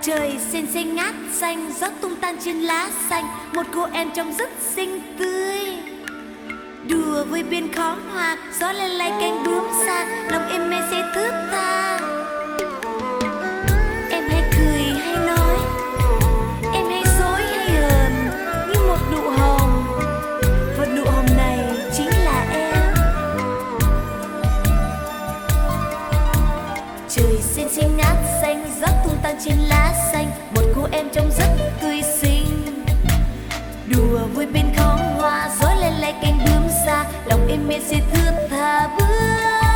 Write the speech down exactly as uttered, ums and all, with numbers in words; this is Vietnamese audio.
Trời xinh xinh ngát xanh, gió tung tan trên lá xanh. Một cô em trông rất xinh tươi, đùa vui bên khóm hoa, gió lên lay cánh bướm xa, lòng em mê say thướt tha. Em hay cười hay nói, em hay dối hay hờn, như một nụ hồng, và nụ hồng này chính là em. Trời xinh xinh ngát xanh, gió tung tan trên lá xanh. Một cô em trông rất tươi xinh, đùa vui bên khóm hoa, gió lên lay cánh bướm xa, lòng em mê say thướt tha bước.